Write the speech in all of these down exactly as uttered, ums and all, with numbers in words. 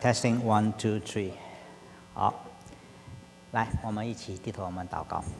Testing one two three， 好，来，我们一起低头，我们祷告。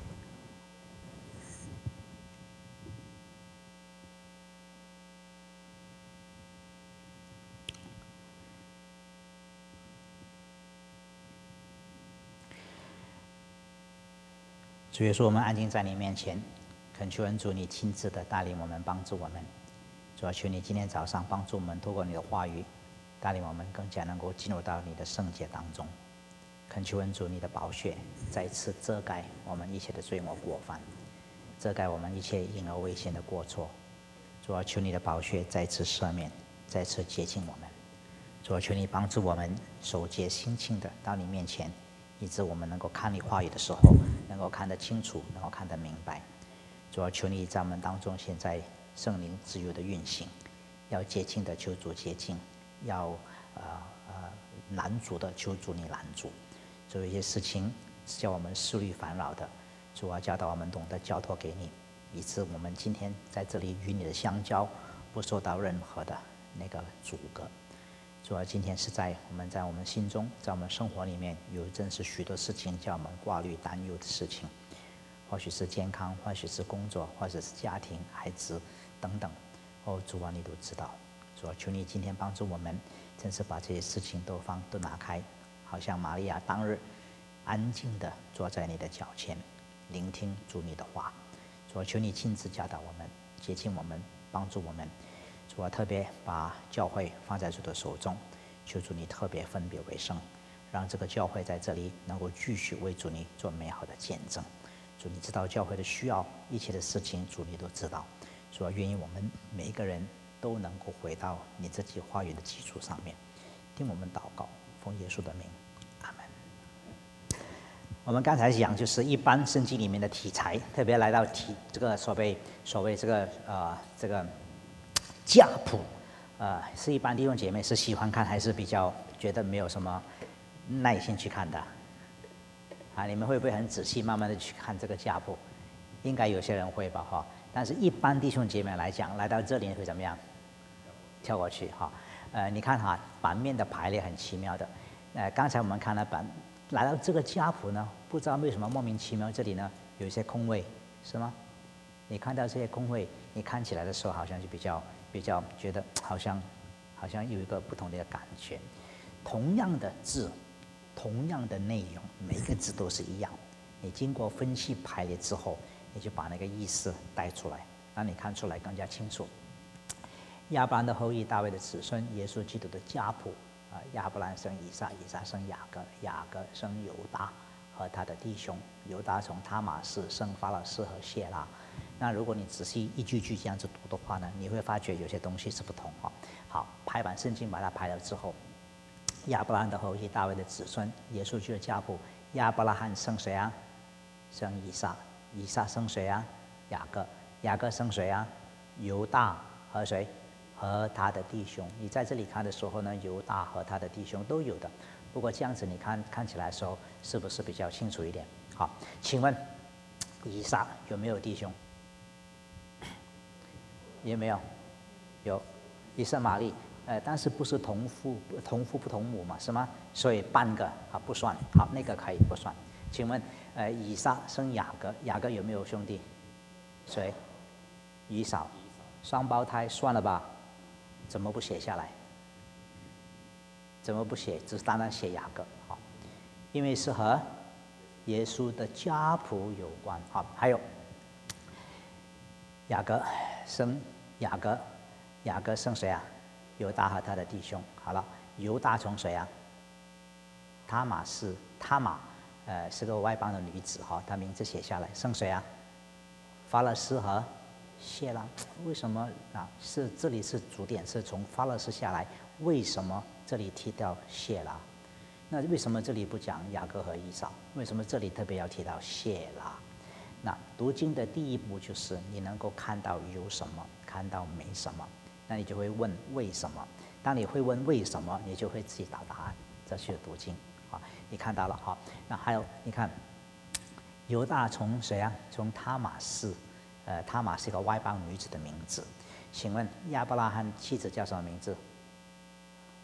主耶稣，我们安静在你面前，恳求恩主你亲自的带领我们，帮助我们。主要求你今天早上帮助我们，透过你的话语，带领我们更加能够进入到你的圣洁当中。恳求恩主你的宝血再次遮盖我们一切的罪恶过犯，遮盖我们一切因而危险的过错。主要求你的宝血再次赦免，再次洁净我们。主要求你帮助我们手洁心清的到你面前，以致我们能够看你话语的时候，能够看得清楚，能够看得明白。主要求你在我们当中现在圣灵自由的运行，要洁净的求主洁净，要呃呃拦阻的求主你拦阻。做一些事情是叫我们思虑烦扰的，主要教导我们懂得交托给你，以致我们今天在这里与你的相交，不受到任何的那个阻隔。主要今天是在我们在我们心中，在我们生活里面有真是许多事情叫我们挂虑担忧的事情，或许是健康，或许是工作，或者是家庭、孩子等等。哦，主啊，你都知道。主啊，求你今天帮助我们，真是把这些事情都放都拿开。好像玛利亚当日安静地坐在你的脚前，聆听主你的话。主啊，求你亲自教导我们，洁净我们，帮助我们。主啊，特别把教会放在主的手中，求主你特别分别为圣，让这个教会在这里能够继续为主你做美好的见证。主，你知道教会的需要，一切的事情主你都知道。主啊，愿意我们每一个人都能够回到你这句话语的基础上面，听我们祷告，奉耶稣的名，阿门。我们刚才讲就是一般圣经里面的题材，特别来到题这个所谓所谓这个呃这个家谱，呃是一般弟兄姐妹是喜欢看，还是比较觉得没有什么耐心去看的？啊，你们会不会很仔细慢慢的去看这个家谱？应该有些人会吧，哈。但是一般弟兄姐妹来讲，来到这里会怎么样？跳过去哈。呃，你看哈，版面的排列很奇妙的。呃，刚才我们看了版，来到这个家谱呢，不知道为什么莫名其妙这里呢有一些空位，是吗？你看到这些空位，你看起来的时候好像就比较比较觉得好像好像有一个不同的感觉。同样的字，同样的内容，每一个字都是一样。你经过分析排列之后，你就把那个意思带出来，让你看出来更加清楚。亚伯兰的后裔，大卫的子孙，耶稣基督的家谱啊，亚伯兰生以撒，以撒生雅各，雅各生犹大和他的弟兄，犹大从他玛士生法勒斯和谢拉。那如果你仔细一句句这样子读的话呢，你会发觉有些东西是不同哈。好，排版圣经把它排了之后，亚伯兰的后裔，大卫的子孙，耶稣基督的家谱，亚伯拉罕生谁啊？生以撒，以撒生谁啊？雅各，雅各生谁啊？犹大和谁？和他的弟兄。你在这里看的时候呢，犹大和他的弟兄都有的。不过这样子你看看起来的时候，是不是比较清楚一点？好，请问以撒有没有弟兄？有没有？有，以撒玛利，呃，但是不是同父同父不同母嘛，是吗？所以半个啊不算，好，那个可以不算。请问，呃，以撒生雅各，雅各有没有兄弟？谁？以扫，双胞胎算了吧？怎么不写下来？怎么不写？只单单写雅各，好，因为是和耶稣的家谱有关。好，还有雅各生雅各，雅各生谁啊？犹大和他的弟兄。好了，犹大从谁啊？他玛是他玛。呃，是个外邦的女子哈，她名字写下来，生谁啊？法勒斯和谢拉。为什么啊？是这里是主点是从法勒斯下来，为什么这里提到谢拉？那为什么这里不讲雅各和以扫？为什么这里特别要提到谢拉？那读经的第一步就是你能够看到有什么，看到没什么，那你就会问为什么。当你会问为什么，你就会自己找答案，这就是读经。啊，你看到了哈？那还有，你看，犹大从谁啊？从他玛士，呃，他玛是一个外邦女子的名字。请问亚伯拉罕妻子叫什么名字？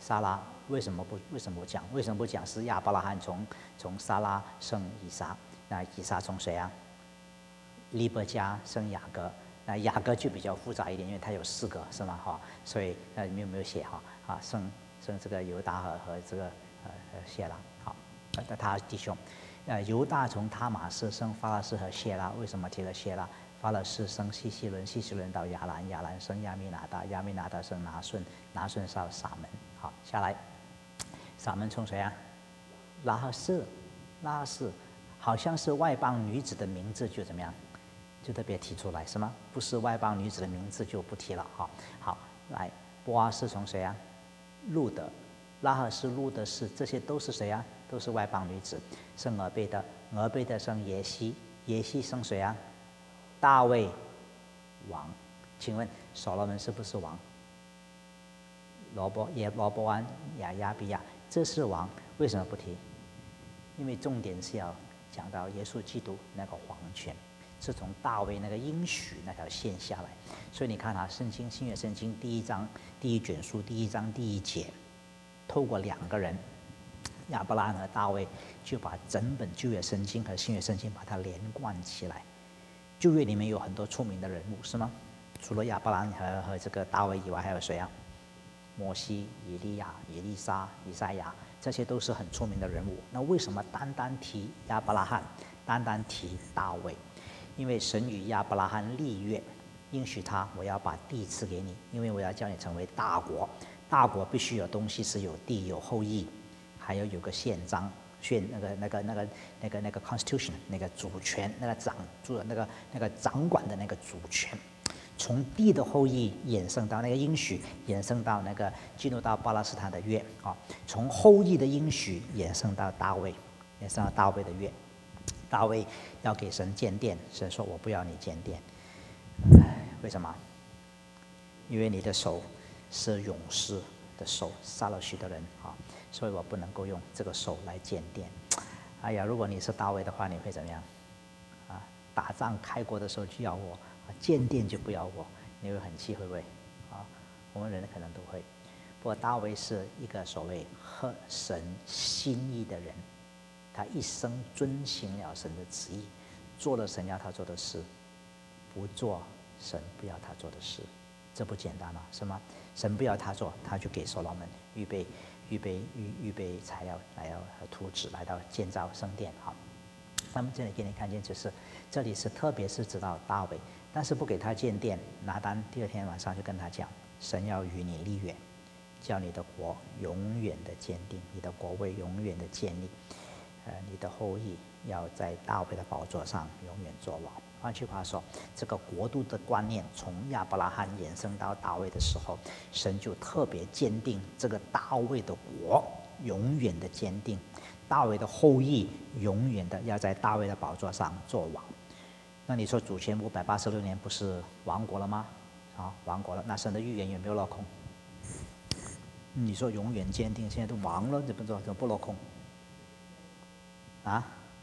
撒拉为什么不为什么不讲？为什么不讲是亚伯拉罕从从撒拉生以撒？那以撒从谁啊？利伯加生雅各。那雅各就比较复杂一点，因为他有四个，是吗？哈，所以那里面有没有写哈？啊，生生这个犹大和和这个呃呃谢拉，好，那他弟兄，呃犹大从他玛斯生法勒斯和谢拉，为什么提了谢拉？法勒斯生希西伦，希西伦到亚兰，亚兰生亚米拿达，亚米拿达生拿顺，拿顺到撒门。好，下来，撒门从谁啊？拉赫斯，拉赫斯好像是外邦女子的名字，就怎么样？就特别提出来是吗？不是外邦女子的名字就不提了哈。好，来，波阿斯从谁啊？路德，拉赫斯、路德是，这些都是谁啊？都是外邦女子。生俄贝的，俄贝的生耶西，耶西生谁啊？大卫王。请问所罗门是不是王？罗波耶罗波安亚亚比亚，这是王，为什么不提？因为重点是要讲到耶稣基督那个皇权。是从大卫那个应许那条线下来，所以你看啊，圣经新约圣经第一章第一卷书第一章第一节，透过两个人亚伯拉罕和大卫，就把整本旧约圣经和新约圣经把它连贯起来。旧约里面有很多出名的人物，是吗？除了亚伯拉罕和和这个大卫以外，还有谁啊？摩西、以利亚、以利沙、以赛亚，这些都是很出名的人物。那为什么单单提亚伯拉罕，单单提大卫？因为神与亚伯拉罕立约，应许他，我要把地赐给你，因为我要叫你成为大国。大国必须有东西，是有地、有后裔，还要有个宪章、宪那个、那个、那个、那个、那个 constitution， 那个主权、那个掌住那个、那个掌管的那个主权。从地的后裔衍生到那个应许，衍生到那个进入到巴勒斯坦的约啊，从后裔的应许衍生到大卫，衍生到大卫的约。大卫要给神建殿，神说：“我不要你建殿。”为什么？因为你的手是勇士的手，杀了许多人啊，所以我不能够用这个手来建殿。哎呀，如果你是大卫的话，你会怎么样？啊，打仗开国的时候就要我，建殿就不要我，你会很气，会不会？啊，我们人可能都会。不过大卫是一个所谓合神心意的人。他一生遵行了神的旨意，做了神要他做的事，不做神不要他做的事，这不简单吗？是吗？神不要他做，他就给所罗门预备、预备、预预备材料来到图纸，来到建造圣殿。好，那么这里给你看见，就是这里是特别是指到大卫，但是不给他建殿。拿单第二天晚上就跟他讲，神要与你立约，叫你的国永远的坚定，你的国位永远的建立。呃，你的后裔要在大卫的宝座上永远作王。换句话说，这个国度的观念从亚伯拉罕延伸到大卫的时候，神就特别坚定这个大卫的国永远的坚定，大卫的后裔永远的要在大卫的宝座上作王。那你说主前五百八十六年不是亡国了吗？啊，亡国了，那神的预言有没有落空？你说永远坚定，现在都亡了，怎么怎么不落空？啊，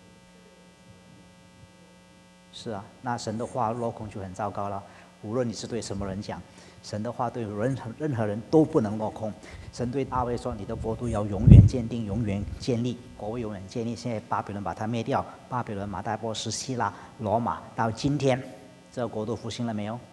是啊，那神的话落空就很糟糕了。无论你是对什么人讲，神的话对任何任何人都不能落空。神对大卫说：“你的国度要永远坚定，永远建立，国位永远建立。”现在巴比伦把它灭掉，巴比伦、马代波斯、希腊、罗马，到今天，这个国度复兴了没有？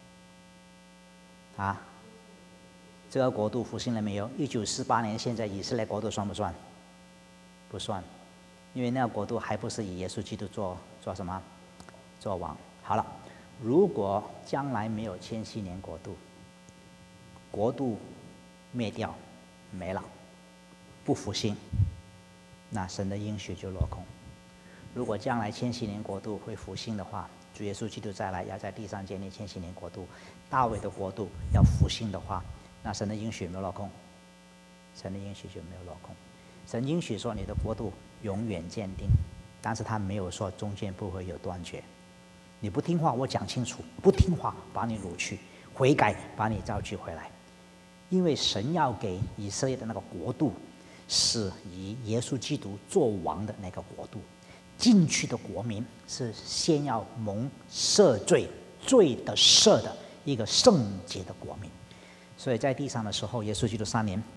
啊，这个国度复兴了没有？一九四八年，现在以色列国度算不算？不算。因为那个国度还不是以耶稣基督做做什么，做王。好了，如果将来没有千禧年国度，国度灭掉没了，不复兴，那神的应许就落空。如果将来千禧年国度会复兴的话，主耶稣基督再来要在地上建立千禧年国度，大卫的国度要复兴的话，那神的应许有没有落空？神的应许就没有落空。神应许说你的国度永远坚定，但是他没有说中间不会有断绝。你不听话，我讲清楚，不听话把你掳去，悔改把你召集回来。因为神要给以色列的那个国度，是以耶稣基督做王的那个国度。进去的国民是先要蒙赦罪，罪的赦的一个圣洁的国民。所以在地上的时候，耶稣基督三年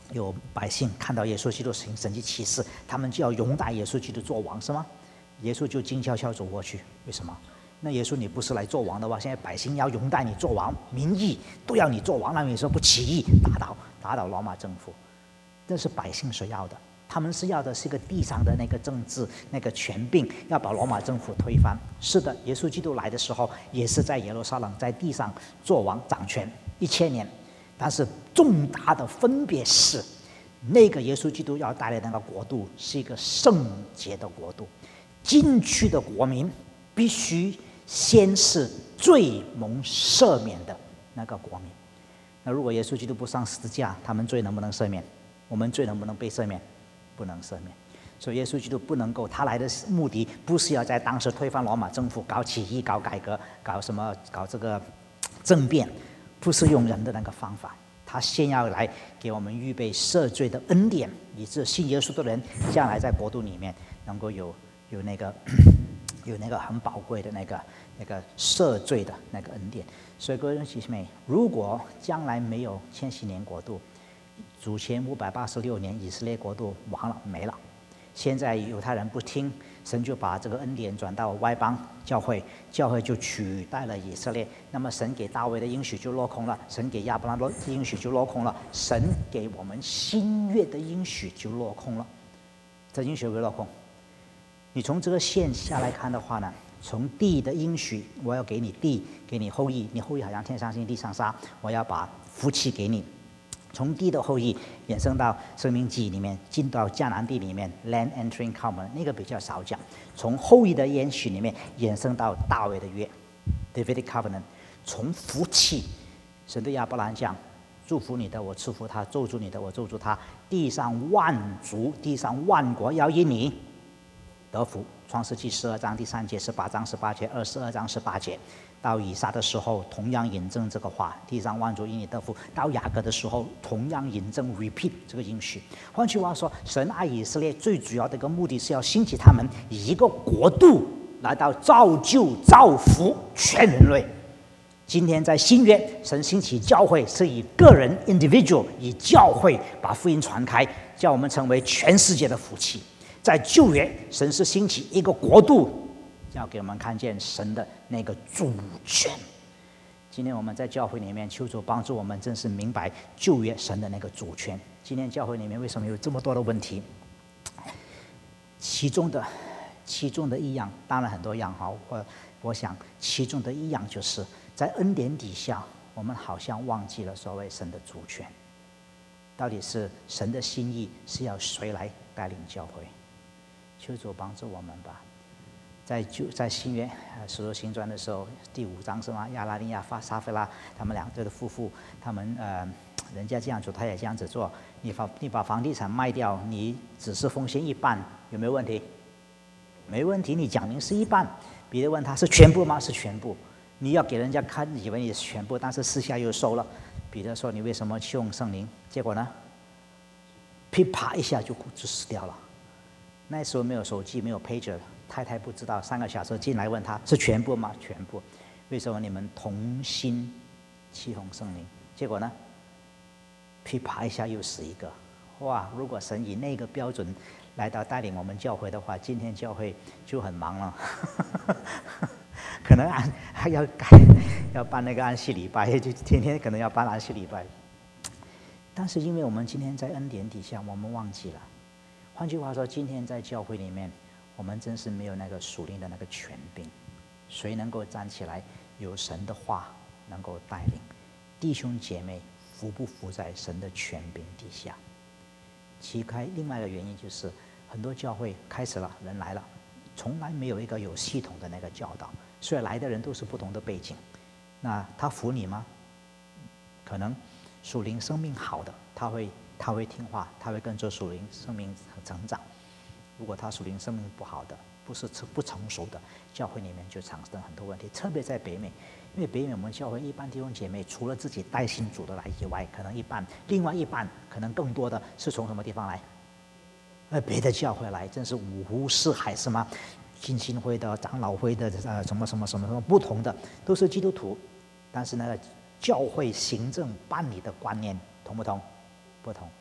有百姓看到耶稣基督行神迹奇事，他们就要拥戴耶稣基督做王，是吗？耶稣就静悄悄走过去，为什么？那耶稣你不是来做王的话，现在百姓要拥戴你做王，民意都要你做王，那你说不起义打倒打倒罗马政府？这是百姓所要的，他们是要的是一个地上的那个政治那个权柄，要把罗马政府推翻。是的，耶稣基督来的时候也是在耶路撒冷在地上做王掌权一千年，但是重大的分别是，那个耶稣基督要带来的那个国度是一个圣洁的国度，进去的国民必须先是罪蒙赦免的那个国民。那如果耶稣基督不上十字架，他们罪能不能赦免？我们罪能不能被赦免？不能赦免。所以耶稣基督不能够，他来的目的不是要在当时推翻罗马政府、搞起义、搞改革、搞什么、搞这个政变，不是用人的那个方法。他先要来给我们预备赦罪的恩典，以致信耶稣的人将来在国度里面能够有有那个有那个很宝贵的那个那个赦罪的那个恩典。所以各位弟兄姐妹，如果将来没有千禧年国度，主前五百八十六年以色列国度亡了没了，现在犹太人不听，神就把这个恩典转到外邦教会，教会就取代了以色列，那么神给大卫的应许就落空了，神给亚伯拉罕的应许就落空了，神给我们新约的应许就落空了。这应许会不会落空？你从这个线下来看的话呢，从地的应许，我要给你地，给你后裔，你后裔好像天上星地上沙，我要把福气给你。从地的后裔衍生到生命记里面，进到迦南地里面 land entering covenant， 那个比较少讲。从后裔的应许里面衍生到大卫的约 Davidic covenant， 从福气，神对亚伯兰讲，祝福你的我赐福他，咒诅你的我咒诅他，地上万族地上万国要因你得福。创世纪十二章第三节、十八章十八节、二十二章十八节。到以撒的时候，同样引证这个话，地上万族因你得福。到雅各的时候，同样引证 repeat 这个应许。换句话说，神爱以色列最主要的一个目的是要兴起他们以一个国度来到造就造福全人类。今天在新约，神兴起教会是以个人 individual 以教会把福音传开，叫我们成为全世界的福气。在旧约，神是兴起一个国度，要给我们看见神的那个主权。今天我们在教会里面，求主帮助我们，真是明白旧约神的那个主权。今天教会里面为什么有这么多的问题？其中的其中的一样，当然很多样哈，我我想其中的一样就是在恩典底下，我们好像忘记了所谓神的主权。到底是神的心意是要谁来带领教会？求主帮助我们吧。在旧在新约《使徒行传》的时候，第五章是吗？亚拿尼亚、撒非拉他们两对的夫妇，他们呃，人家这样做，他也这样子做。你把你把房地产卖掉，你只是奉献一半，有没有问题？没问题，你讲明是一半。彼得问他是全部吗？是全部。你要给人家看，以为你是全部，但是私下又收了。彼得说：“你为什么去用圣灵？”结果呢，噼啪一下就就死掉了。那时候没有手机，没有 pager， 太太不知道，三个小时进来问他是全部吗？全部。为什么你们同心气哄圣灵？结果呢，噼啪一下又死一个。哇！如果神以那个标准来到带领我们教会的话，今天教会就很忙了。可能安还要改，要办那个安息礼拜，就天天可能要办安息礼拜。但是因为我们今天在恩典底下，我们忘记了。换句话说，今天在教会里面，我们真是没有那个属灵的那个权柄。谁能够站起来，有神的话能够带领弟兄姐妹，服不服在神的权柄底下？其开另外一个原因就是，很多教会开始了，人来了，从来没有一个有系统的那个教导，所以来的人都是不同的背景。那他服你吗？可能属灵生命好的，他会他会听话，他会跟着属灵生命成长。如果他属灵生命不好的，不是不成熟的，教会里面就产生很多问题。特别在北美，因为北美我们教会一般弟兄姐妹除了自己带信主的来以外，可能一半，另外一半可能更多的是从什么地方来？呃，别的教会来，真是五湖四海是吗？浸信会的、长老会的，呃，什么什么什么什么不同的，都是基督徒，但是那个教会行政办理的观念同不同？不同。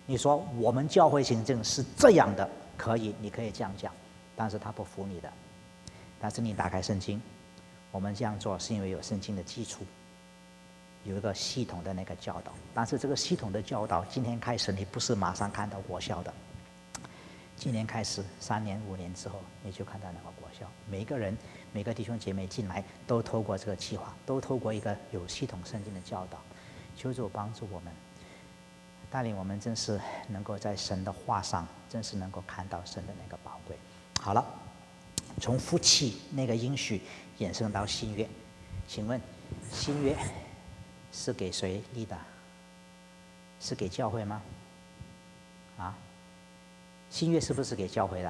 你说我们教会行政是这样的，可以，你可以这样讲，但是他不服你的。但是你打开圣经，我们这样做是因为有圣经的基础，有一个系统的那个教导。但是这个系统的教导，今天开始你不是马上看到果效的。今年开始，三年五年之后，你就看到那个果效。每个人、每个弟兄姐妹进来，都透过这个计划，都透过一个有系统圣经的教导，求主帮助我们，带领我们，真是能够在神的话上，真是能够看到神的那个宝贵。好了，从夫妻那个应许衍生到新约，请问新约是给谁立的？是给教会吗？啊？新约是不是给教会的？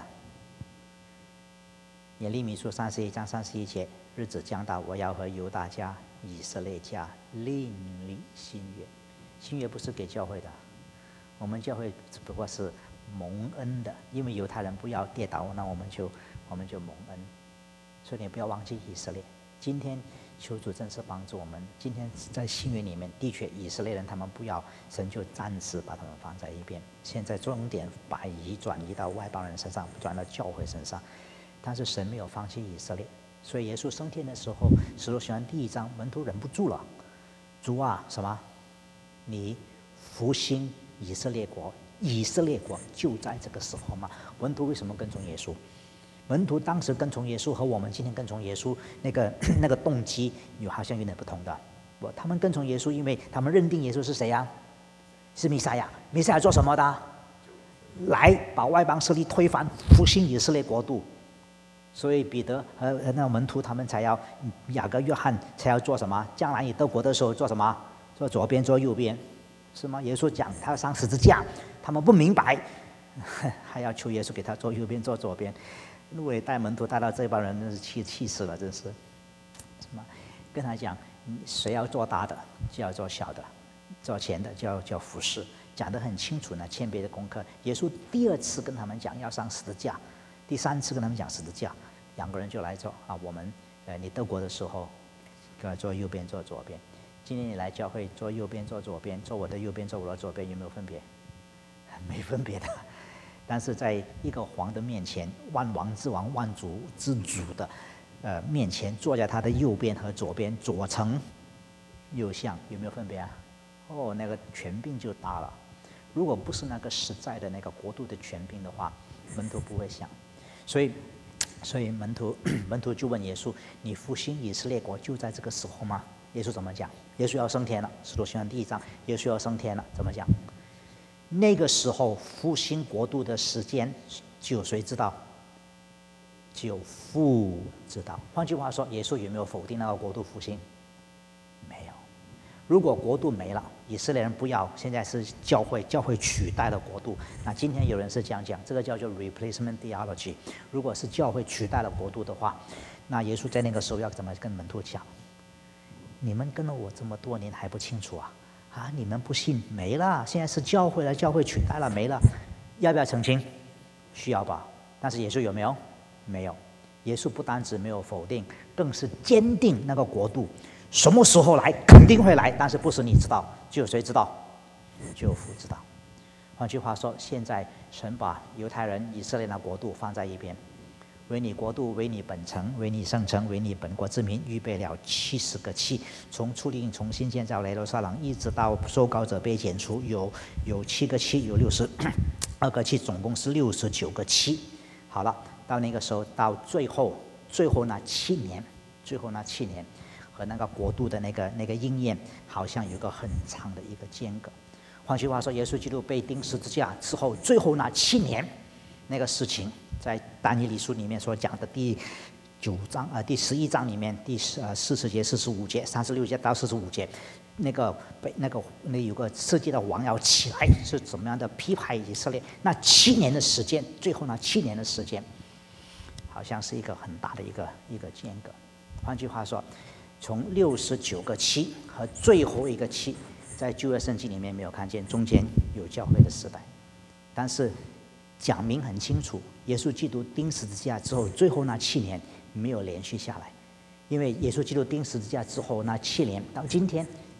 耶利米书三十一章三十一节，日子将到，我要和犹大家、以色列家另立新约。新约不是给教会的，我们教会只不过是蒙恩的，因为犹太人不要跌倒，那我们就我们就蒙恩。所以你不要忘记以色列。今天求主真是帮助我们。今天在新约里面，的确以色列人他们不要，神就暂时把他们放在一边。现在重点把移转移到外邦人身上，转到教会身上。但是神没有放弃以色列，所以耶稣升天的时候，使徒行传第一章，门徒忍不住了，主啊，什么？你复兴以色列国，以色列国就在这个时候嘛。门徒为什么跟从耶稣？门徒当时跟从耶稣和我们今天跟从耶稣那个那个动机有好像有点不同的。不，他们跟从耶稣，因为他们认定耶稣是谁呀、啊？是弥赛亚。弥赛亚做什么的？来把外邦势力推翻，复兴以色列国度。所以彼得和那个门徒他们才要，雅各、约翰才要做什么？将来你得国的时候做什么？做左边，做右边，是吗？耶稣讲他要上十字架，他们不明白，还要求耶稣给他做右边，做左边。路伟带门徒带到这帮人，真是气气死了，真是。什么？跟他讲，谁要做大的，就要做小的；做前的就要叫服侍，讲得很清楚呢。谦卑的功课。耶稣第二次跟他们讲要上十字架，第三次跟他们讲十字架，两个人就来做啊。我们呃，你得国的时候，呃，做右边，做左边。今天你来教会，做右边，做左边，做我的右边，做我的左边，有没有分别？没分别的。但是在一个王的面前，万王之王、万主之主的呃面前，坐在他的右边和左边，左丞右相，有没有分别啊？哦，那个权柄就大了。如果不是那个实在的那个国度的权柄的话，门徒不会想。所以，所以门徒门徒就问耶稣：“你复兴以色列国就在这个时候吗？”耶稣怎么讲？耶稣要升天了，使徒行传第一章，耶稣要升天了，怎么讲？那个时候复兴国度的时间，只有谁知道？只有父知道。换句话说，耶稣有没有否定那个国度复兴？没有。如果国度没了，以色列人不要，现在是教会，教会取代了国度。那今天有人是这样讲，这个叫做 replacement theology。如果是教会取代了国度的话，那耶稣在那个时候要怎么跟门徒讲？你们跟了我这么多年还不清楚啊？啊！你们不信没了，现在是教会了，教会取代了没了，要不要澄清？需要吧。但是耶稣有没有？没有。耶稣不单止没有否定，更是坚定那个国度什么时候来，肯定会来，但是不是你知道，只有谁知道？只有父知道。换句话说，现在神把犹太人、以色列的国度放在一边。为你国度，为你本城，为你圣城，为你本国之民，预备了七十个期。从初令重新建造耶路撒冷，一直到受膏者被剪除，有有七个期，有六十二个期，总共是六十九个期。好了，到那个时候，到最后，最后那七年，最后那七年，和那个国度的那个那个应验，好像有个很长的一个间隔。换句话说，耶稣基督被钉十字架之后，最后那七年，那个事情。在但以理书里面所讲的第九章呃第十一章里面第呃四十节、四十五节、三十六节到四十五节，那个被那个那有个世界的王要起来，是怎么样的批判以色列？那七年的时间，最后那七年的时间，好像是一个很大的一个一个间隔。换句话说，从六十九个期和最后一个期，在旧约圣经里面没有看见中间有教会的时代，但是。讲明很清楚，耶稣基督钉十字架之后，最后那七年没有连续下来，因为耶稣基督钉十字架之后那七年到今天，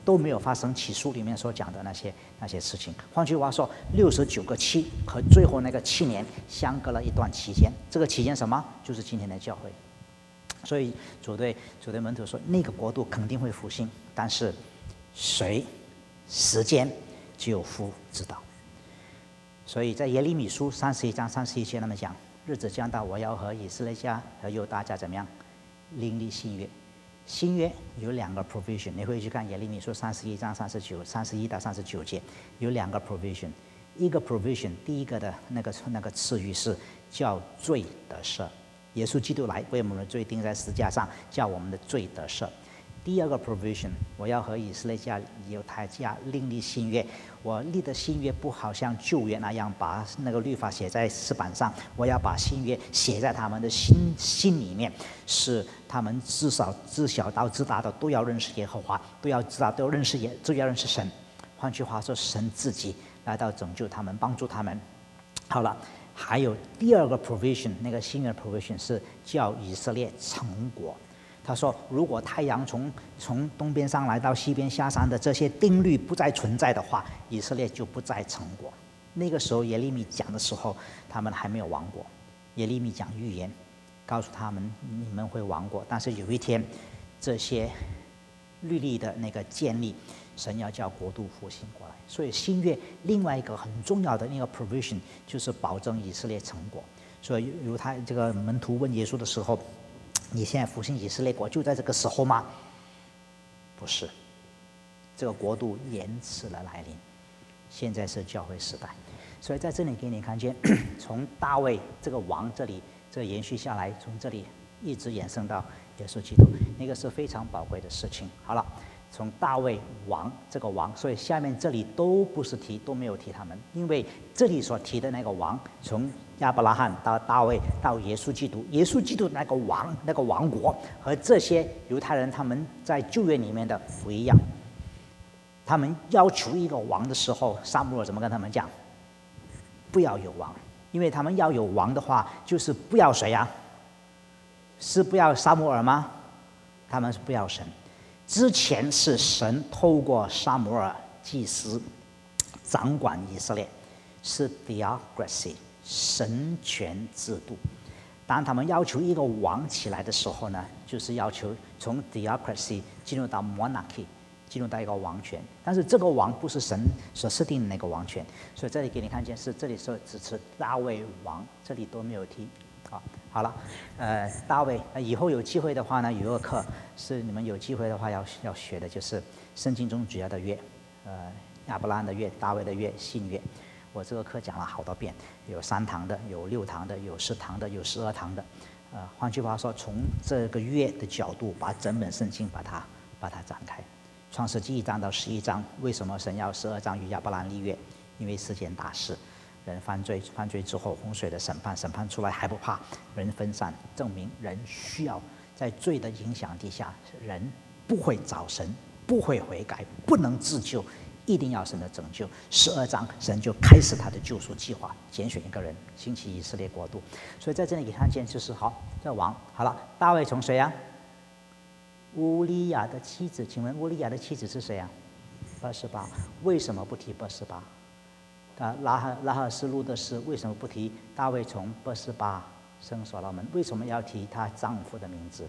都没有发生起书里面所讲的那些那些事情。换句话说，六十九个七和最后那个七年相隔了一段期间，这个期间什么？就是今天的教会。所以主对主对门徒说，那个国度肯定会复兴，但是谁、时间只有父知道。所以在耶利米书三十一章三十一节那么讲，日子将到，我要和以色列家和犹大家怎么样另立新约。新约有两个 provision， 你会去看耶利米书三十一章三十九、三十一到三十九节，有两个 provision。一个 provision， 第一个的那个那个词语是叫罪得赦，耶稣基督来为我们的罪钉在十字架上，叫我们的罪得赦。第二个 provision， 我要和以色列家、犹太家另立新约。我立的新约不好像旧约那样把那个律法写在石板上，我要把新约写在他们的心心里面，使他们至少自小到自大的都要认识耶和华，都要知道，都要认识耶，都要认识神。换句话说，神自己来到拯救他们，帮助他们。好了，还有第二个 provision， 那个新约 provision 是叫以色列成国。他说，如果太阳从从东边上来到西边下山的这些定律不再存在的话，以色列就不再成国。那个时候耶利米讲的时候，他们还没有亡国。耶利米讲预言，告诉他们你们会亡国，但是有一天这些律例的那个建立，神要叫国度复兴过来。所以新约另外一个很重要的那个 provision 就是保证以色列成国。所以犹太这个门徒问耶稣的时候，你现在复兴以色列国就在这个时候吗？不是，这个国度延迟了来临，现在是教会时代。所以在这里给你看见，从大卫这个王这里这延续下来，从这里一直延伸到耶稣基督，那个是非常宝贵的事情。好了，从大卫王这个王，所以下面这里都不是提，都没有提他们，因为这里所提的那个王，从亚伯拉罕到大卫到耶稣基督，耶稣基督那个王那个王国和这些犹太人他们在旧约里面的不一样。他们要求一个王的时候，撒母耳怎么跟他们讲？不要有王，因为他们要有王的话，就是不要谁啊？是不要撒母耳吗？他们是不要神。之前是神透过撒母耳祭司掌管以色列，是 theocracy 神权制度。当他们要求一个王起来的时候呢，就是要求从 theocracy 进入到 monarchy， 进入到一个王权。但是这个王不是神所设定的那个王权，所以这里给你看见是这里说只是大卫王，这里都没有提。好，好了，呃，大卫，以后有机会的话呢，有个课是你们有机会的话要要学的，就是圣经中主要的约，呃，亚伯拉罕的约、大卫的约、信约。我这个课讲了好多遍，有三堂的，有六堂的，有十堂的，有十二堂的。呃，换句话说，从这个约的角度，把整本圣经把它把它展开。创世纪一章到十一章，为什么神要十二章与亚伯拉罕立约？因为是件大事。人犯罪，犯罪之后洪水的审判，审判出来还不怕，人分散，证明人需要在罪的影响底下，人不会找神，不会悔改，不能自救，一定要神的拯救。十二章神就开始他的救赎计划，拣选一个人，兴起以色列国度。所以在这里看见就是好，这王好了，大卫从谁啊？乌利亚的妻子，请问乌利亚的妻子是谁啊？八十八，为什么不提八十八？啊，拉哈拉哈斯路的事为什么不提？大卫从八十八生所罗门，为什么要提她丈夫的名字？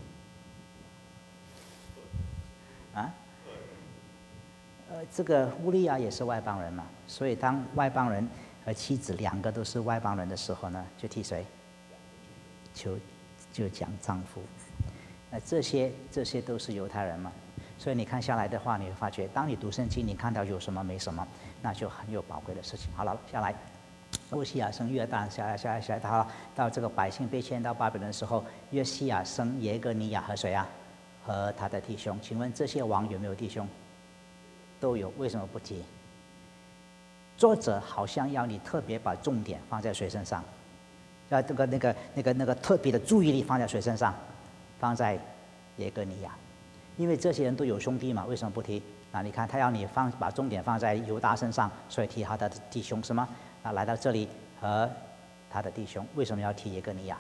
啊？呃，这个乌利亚也是外邦人嘛，所以当外邦人和妻子两个都是外邦人的时候呢，就提谁？就就讲丈夫。那这些这些都是犹太人嘛，所以你看下来的话，你会发觉，当你读圣经，你看到有什么没什么，那就很有宝贵的事情。好了，下来，乌西亚生约旦，下来下来下来，到到这个百姓被迁到巴比伦的时候，约西亚生耶哥尼亚和谁啊？和他的弟兄。请问这些王有没有弟兄？都有，为什么不提？作者好像要你特别把重点放在谁身上？要这个那个那个那个特别的注意力放在谁身上？放在耶哥尼亚，因为这些人都有兄弟嘛，为什么不提？那你看他要你放把重点放在犹大身上，所以提他的弟兄是吗？那来到这里和他的弟兄，为什么要提耶哥尼亚？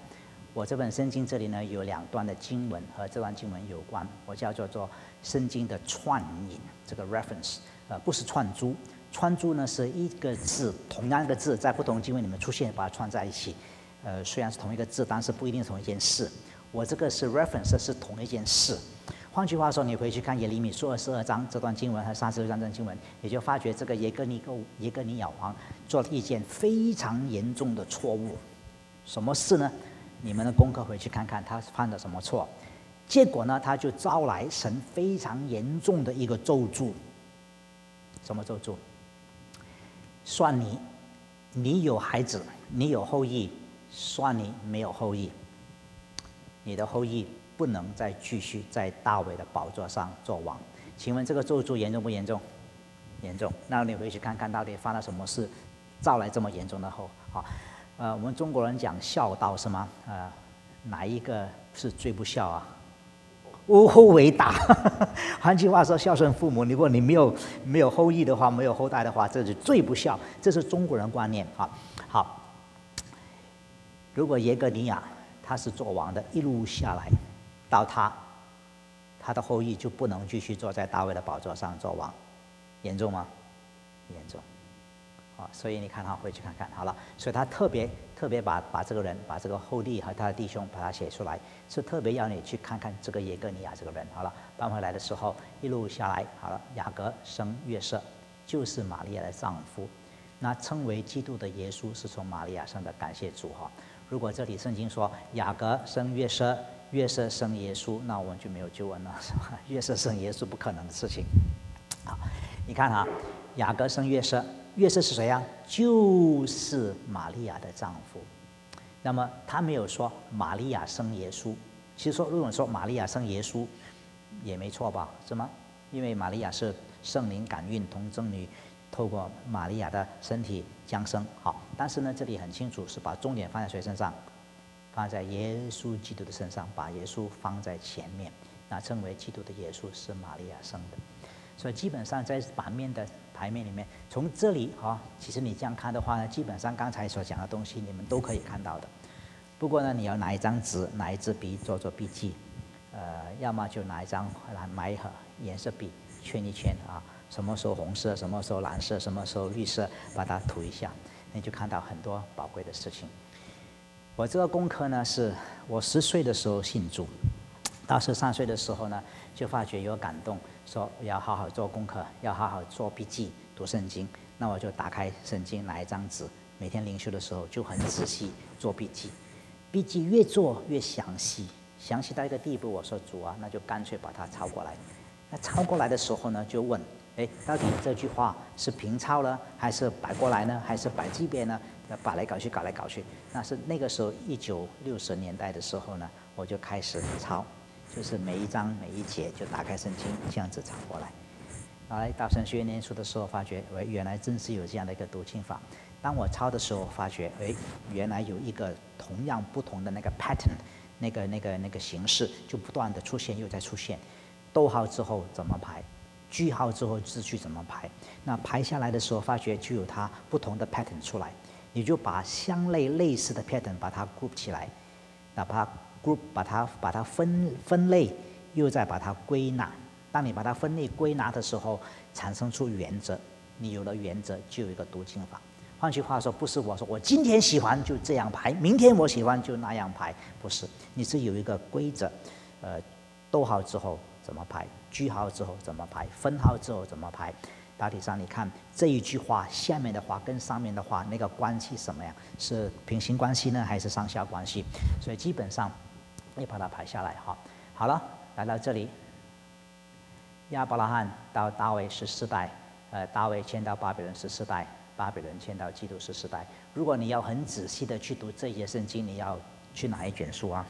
我这本圣经这里呢有两段的经文和这段经文有关，我叫做做圣经的串引，这个 reference， 呃，不是串珠，串珠呢是一个字，同样一个字在不同经文里面出现，把它串在一起，呃，虽然是同一个字，但是不一定是同一件事。我这个是 reference， 是同一件事。换句话说，你回去看耶利米书二十二章这段经文和三十六章这段经文，你就发觉这个耶哥尼勾耶哥尼亚王做了一件非常严重的错误。什么事呢？你们的功课回去看看他犯了什么错。结果呢，他就招来神非常严重的一个咒诅。什么咒诅？算你，你有孩子，你有后裔，算你没有后裔，你的后裔不能再继续在大卫的宝座上做王。请问这个咒诅严重不严重？严重。那你回去看看到底发生了什么事，招来这么严重的后啊？呃，我们中国人讲孝道是吗？呃，哪一个是最不孝啊？无后为大。换句话说，孝顺父母，如果你没有没有后裔的话，没有后代的话，这是最不孝。这是中国人观念啊。好，如果耶哥尼亚他是做王的，一路下来，到他，他的后裔就不能继续坐在大卫的宝座上做王，严重吗？严重。啊，所以你看他回去看看好了，所以他特别特别把把这个人，把这个后弟和他的弟兄把他写出来，是特别要你去看看这个耶哥尼亚这个人。好了，搬回来的时候一路下来，好了，雅各生约瑟，就是玛利亚的丈夫，那称为基督的耶稣是从玛利亚生的，感谢主哈。如果这里圣经说雅各生约瑟，约瑟生耶稣，那我们就没有救恩了，是吧？约瑟生耶稣不可能的事情。好，你看哈，雅各生约瑟。约瑟是谁啊？就是玛利亚的丈夫。那么他没有说玛利亚生耶稣。其实说，如果说玛利亚生耶稣，也没错吧？是吗？因为玛利亚是圣灵感孕童贞女，透过玛利亚的身体降生。好，但是呢，这里很清楚是把重点放在谁身上？放在耶稣基督的身上，把耶稣放在前面。那称为基督的耶稣是玛利亚生的。所以基本上在版面的牌面里面，从这里哈、哦，其实你这样看的话呢，基本上刚才所讲的东西你们都可以看到的。不过呢，你要拿一张纸，拿一支笔做做笔记，呃，要么就拿一张来买一盒颜色笔圈一圈啊，什么时候红色，什么时候蓝色，什么时候绿色，把它涂一下，你就看到很多宝贵的事情。我这个功课呢，是我十岁的时候信主，到十三岁的时候呢，就发觉有感动。说要好好做功课，要好好做笔记，读圣经。那我就打开圣经，拿一张纸，每天灵修的时候就很仔细做笔记，笔记越做越详细，详细到一个地步，我说主啊，那就干脆把它抄过来。那抄过来的时候呢，就问，哎，到底这句话是平抄呢，还是摆过来呢，还是摆这边呢？摆来搞去，搞来搞去。那是那个时候一九六十年代的时候呢，我就开始抄。就是每一章每一节就打开圣经这样子抄过来，后来到神学院念书的时候，发觉喂，原来真是有这样的一个读经法。当我抄的时候，发觉哎，原来有一个同样不同的那个 pattern， 那个那个那个形式就不断的出现又在出现。逗号之后怎么排？句号之后字句怎么排？那排下来的时候，发觉就有它不同的 pattern 出来，你就把相类类似的 pattern 把它 group 起来，哪怕group 把它把它分分类，又再把它归纳。当你把它分类归纳的时候，产生出原则。你有了原则，就有一个读经法。换句话说，不是我说我今天喜欢就这样排，明天我喜欢就那样排，不是，你是有一个规则。呃，逗号之后怎么排？句号之后怎么排？分号之后怎么排？大体上你看这一句话下面的话跟上面的话那个关系什么样？是平行关系呢，还是上下关系？所以基本上你把它排下来哈。好了，来到这里，亚伯拉罕到大卫十四代，呃，大卫迁到巴比伦十四代，巴比伦迁到基督十四代。如果你要很仔细的去读这些圣经，你要去哪一卷书啊？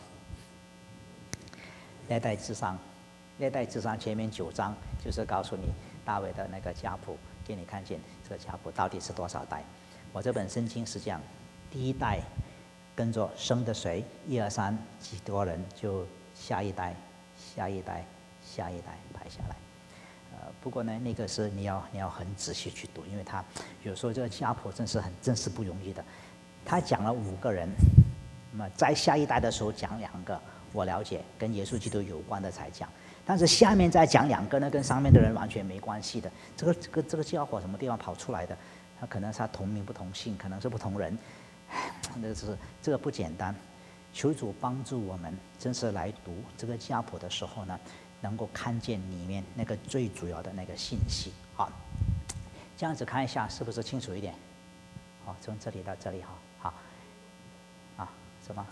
历代志上，历代志上前面九章就是告诉你大卫的那个家谱，给你看见这个家谱到底是多少代。我这本圣经是这样，第一代跟着生的谁，一二三几多人，就下一代、下一代、下一代排下来。呃，不过呢，那个是你要你要很仔细去读，因为他有时候这个家谱真是很真是不容易的。他讲了五个人， 那么在下一代的时候讲两个，我了解跟耶稣基督有关的才讲。但是下面再讲两个呢，跟上面的人完全没关系的。这个这个这个家伙什么地方跑出来的？他可能是他同名不同姓，可能是不同人。那是这个不简单。求主帮助我们，真是来读这个家谱的时候呢，能够看见里面那个最主要的那个信息。好，这样子看一下是不是清楚一点？好，从这里到这里哈，好，啊，什么？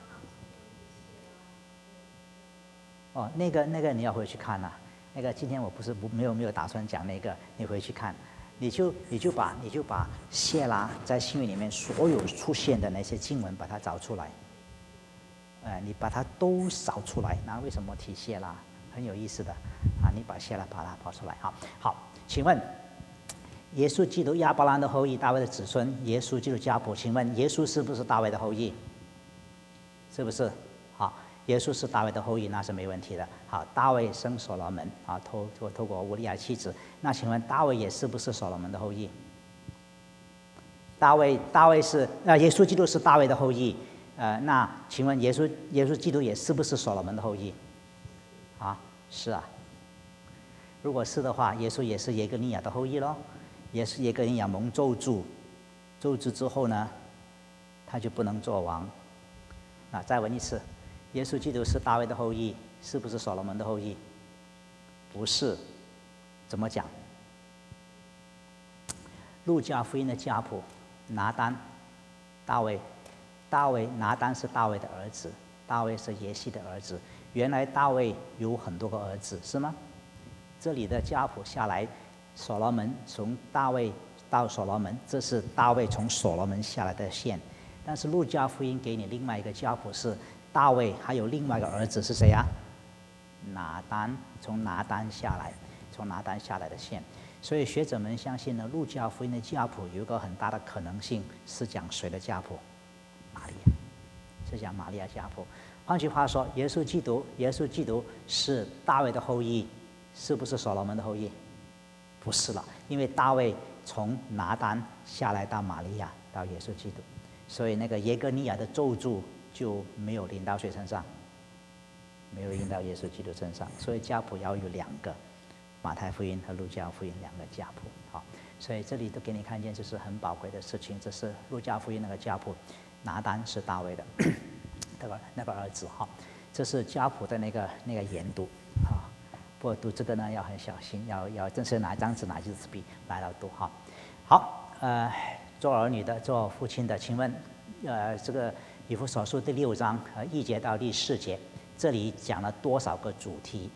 哦，那个那个你要回去看呐、啊。那个今天我不是不没有没有打算讲那个，你回去看，你就你就把你就把谢拉在新约里面所有出现的那些经文把它找出来，呃，你把它都找出来。那为什么提谢拉？很有意思的啊，你把谢拉把它跑出来啊。好，请问耶稣基督亚伯兰的后裔，大卫的子孙，耶稣基督家谱，请问耶稣是不是大卫的后裔？是不是？好。耶稣是大卫的后裔，那是没问题的。好，大卫生所罗门啊，透透透过乌利亚妻子。那请问大卫也是不是所罗门的后裔？大卫大卫是呃，耶稣基督是大卫的后裔。呃，那请问耶稣耶稣基督也是不是所罗门的后裔？啊，是啊。如果是的话，耶稣也是耶哥尼亚的后裔咯。也是耶哥尼亚蒙咒诅，咒诅之后呢，他就不能做王。啊，再问一次。耶稣基督是大卫的后裔，是不是所罗门的后裔？不是，怎么讲？路加福音的家谱，拿单，大卫，大卫拿单是大卫的儿子，大卫是耶西的儿子。原来大卫有很多个儿子，是吗？这里的家谱下来，所罗门从大卫到所罗门，这是大卫从所罗门下来的线。但是路加福音给你另外一个家谱是。大卫还有另外一个儿子是谁呀、啊？拿单，从拿单下来，从拿单下来的线。所以学者们相信呢，路加福音的家谱有一个很大的可能性是讲谁的家谱？玛利亚，是讲玛利亚家谱。换句话说，耶稣基督，耶稣基督是大卫的后裔，是不是所罗门的后裔？不是了，因为大卫从拿单下来到玛利亚，到耶稣基督，所以那个耶哥尼亚的咒诅。就没有临到谁身上，没有临到耶稣基督身上，所以家谱要有两个，马太福音和路加福音两个家谱。好，所以这里都给你看见，这是很宝贵的事情。这是路加福音那个家谱，拿单是大卫的那个那个儿子哈。这是家谱的那个那个研读啊。不过读这个呢要很小心，要要真是拿一张纸拿一支笔来到读哈。好，呃，做儿女的，做父亲的，请问，呃，这个。以弗所书第六章和一节到第四节，这里讲了多少个主题？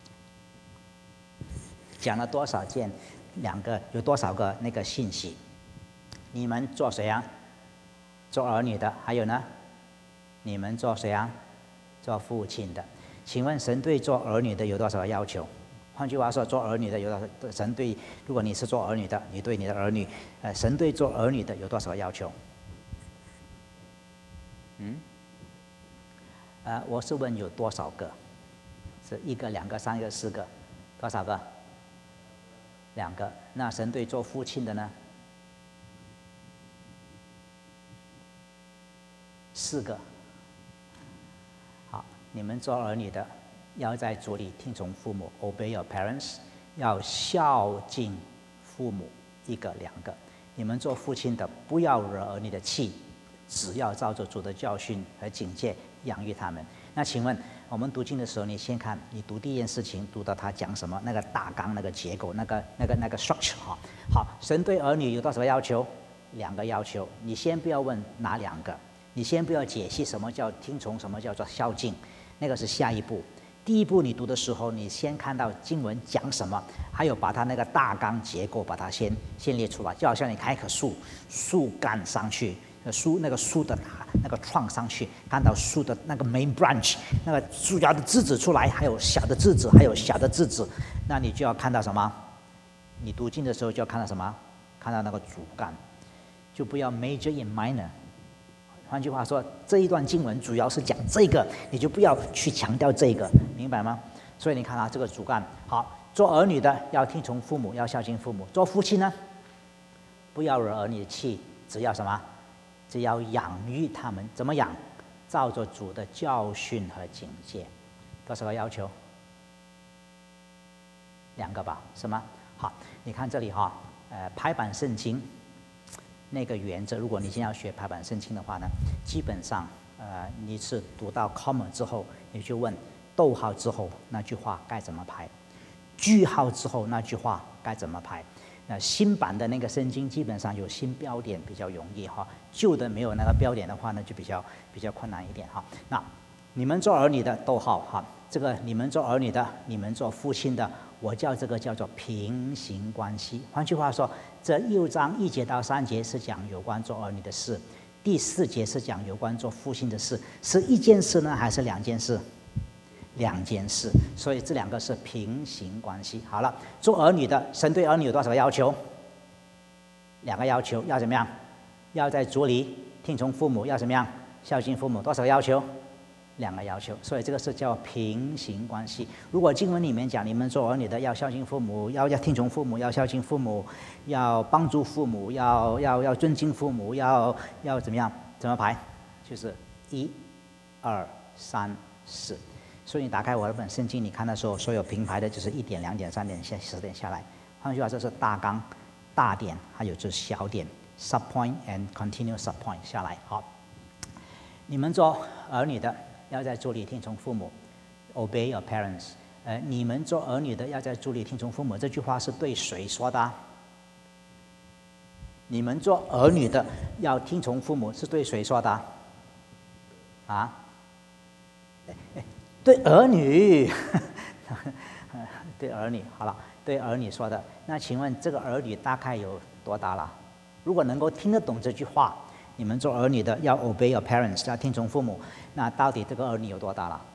讲了多少件？两个有多少个那个信息？你们做谁啊？做儿女的，还有呢？你们做谁啊？做父亲的。请问神对做儿女的有多少个要求？换句话说，做儿女的有多少？神对，如果你是做儿女的，你对你的儿女，呃，神对做儿女的有多少个要求？嗯，呃，我是问有多少个？是一个、两个、三个、四个，多少个？两个。那神对做父亲的呢？四个。好，你们做儿女的，要在主里听从父母 ，obey your parents， 要孝敬父母，一个、两个。你们做父亲的，不要惹儿女的气。只要照着主的教训和警戒养育他们。那请问，我们读经的时候，你先看，你读第一件事情，读到他讲什么，那个大纲、那个结构、那个、那个、那个 structure 哈。好，神对儿女有多少个要求？两个要求。你先不要问哪两个，你先不要解析什么叫听从，什么叫做孝敬，那个是下一步。第一步，你读的时候，你先看到经文讲什么，还有把它那个大纲结构把它先先列出来，就好像你开一棵树，树干上去。树那个树的那个创上去，看到树的那个 main branch， 那个树芽的枝子出来，还有小的枝子，还有小的枝子，那你就要看到什么？你读经的时候就要看到什么？看到那个主干，就不要 major in minor。换句话说，这一段经文主要是讲这个，你就不要去强调这个，明白吗？所以你看啊，这个主干好，做儿女的要听从父母，要孝敬父母；做夫妻呢，不要惹儿女的气，只要什么？只要养育他们，怎么养？ 照着主的教训和警戒。多少个要求？两个吧，是吗？好，你看这里哈，呃，排版圣经那个原则，如果你今天要学排版圣经的话呢，基本上呃，你是读到 comma 之后，你就问逗号之后那句话该怎么排，句号之后那句话该怎么排。那新版的那个圣经基本上有新标点比较容易哈，旧的没有那个标点的话呢，就比较比较困难一点哈。那你们做儿女的逗号哈，这个你们做儿女的，你们做父亲的，我叫这个叫做平行关系。换句话说，这六章一节到三节是讲有关做儿女的事，第四节是讲有关做父亲的事，是一件事呢，还是两件事？两件事，所以这两个是平行关系。好了，做儿女的，神对儿女有多少个要求？两个要求，要怎么样？要在主里听从父母，要怎么样？孝敬父母。多少个要求？两个要求。所以这个是叫平行关系。如果经文里面讲你们做儿女的要孝敬父母，要要听从父母，要孝敬父母，要帮助父母，要要要尊敬父母，要要怎么样？怎么排？就是一、二、三、四。所以你打开我的本圣经，你看的时候，所有平排的就是一点、两点、三点、下十点下来。换句话说，这是大纲、大点，还有就是小点 （subpoint and continuous subpoint） 下来。好，你们做儿女的要在主里听从父母 ，obey your parents。呃，你们做儿女的要在主里听从父母，这句话是对谁说的？你们做儿女的要听从父母，是对谁说的？啊？对儿女，对儿女，好了，对儿女说的。那请问这个儿女大概有多大了？如果能够听得懂这句话，你们做儿女的要 obey your parents， 要听从父母，那到底这个儿女有多大了？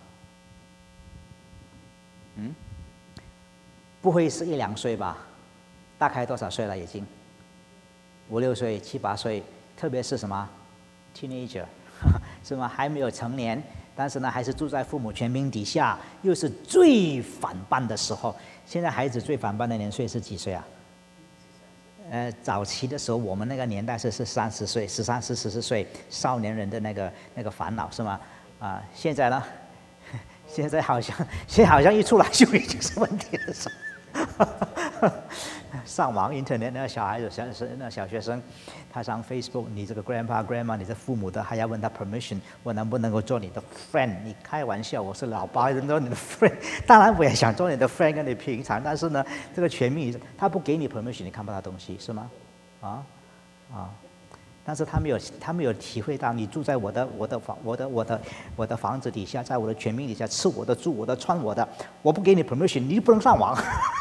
嗯，不会是一两岁吧？大概多少岁了？已经五六岁、七八岁，特别是什么 teenager， 是吗？还没有成年。但是呢，还是住在父母权柄底下，又是最反叛的时候。现在孩子最反叛的年岁是几岁啊？呃，早期的时候，我们那个年代是是三十岁，十三、十四岁，少年人的那个那个烦恼是吗？啊、呃，现在呢？现在好像，现在好像一出来就已经是问题了。上网 internet 那个小孩子小那小学生，他上 Facebook， 你这个 grandpa grandma， 你是父母的，还要问他 permission， 我能不能够做你的 friend？ 你开玩笑，我是老爸，能做你的 friend？ 当然我也想做你的 friend， 跟你平常，但是呢，这个权利他不给你 permission， 你看不到东西是吗？啊啊！但是他没有，他没有体会到你住在我的我的房我的我的我的房子底下，在我的权柄底下，吃我的、住我的、穿我的，我不给你 permission， 你就不能上网。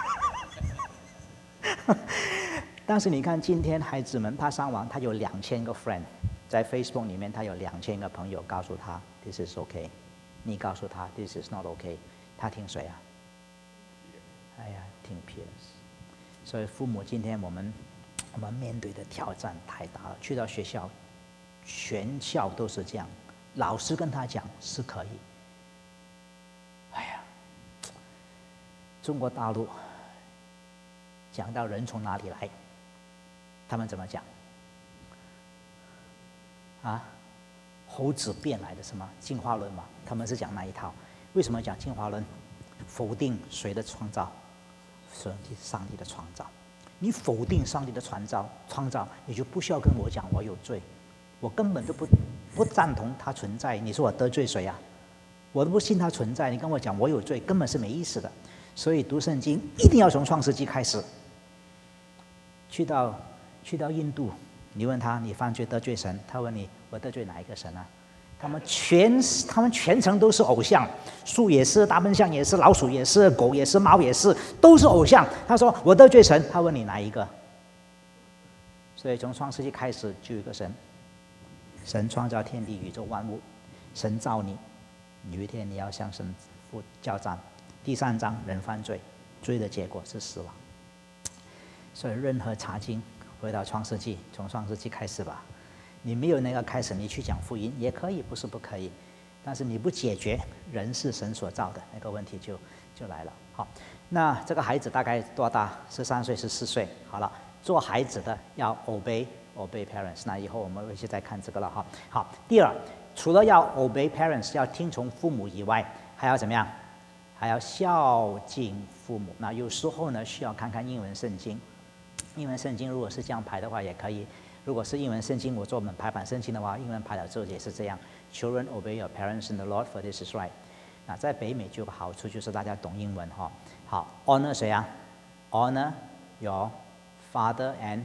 但是你看，今天孩子们他上网，他有两千个 friend， 在 Facebook 里面他有两千个朋友，告诉他 this is okay， 你告诉他 this is not okay， 他听谁啊？哎呀，听 peers。所以父母今天我们我们面对的挑战太大了。去到学校，全校都是这样，老师跟他讲是可以。哎呀，中国大陆讲到人从哪里来，他们怎么讲？啊，猴子变来的什么进化论嘛？他们是讲那一套。为什么讲进化论？否定谁的创造？上帝上帝的创造。你否定上帝的创造，创造你就不需要跟我讲我有罪，我根本就不不赞同他存在。你说我得罪谁啊？我都不信他存在，你跟我讲我有罪，根本是没意思的。所以读圣经一定要从创世纪开始。去到去到印度，你问他你犯罪得罪神，他问你我得罪哪一个神啊？他们全他们全程都是偶像，树也是，大笨象也是，老鼠也是，狗也是，猫也是，都是偶像。他说我得罪神，他问你哪一个？所以从创世纪开始就有一个神，神创造天地宇宙万物，神造你，有一天你要向神负交战。第三章人犯罪，罪的结果是死亡。所以任何查经回到创世纪，从创世纪开始吧。你没有那个开始，你去讲福音也可以，不是不可以，但是你不解决人是神所造的那个问题就就来了。好，那这个孩子大概多大？十三岁、十四岁。好了，做孩子的要 obey obey parents。那以后我们会去再看这个了哈。好，第二， 除了要 obey parents 要听从父母以外，还要怎么样？还要孝敬父母。那有时候呢，需要看看英文圣经。英文圣经如果是这样排的话，也可以。如果是英文圣经，我做我们排版圣经的话，英文排了之后也是这样。Children obey your parents in the Lord, for this is right。那在北美就有个好处，就是大家懂英文哈。好 ，honor 谁啊 ？Honor your father and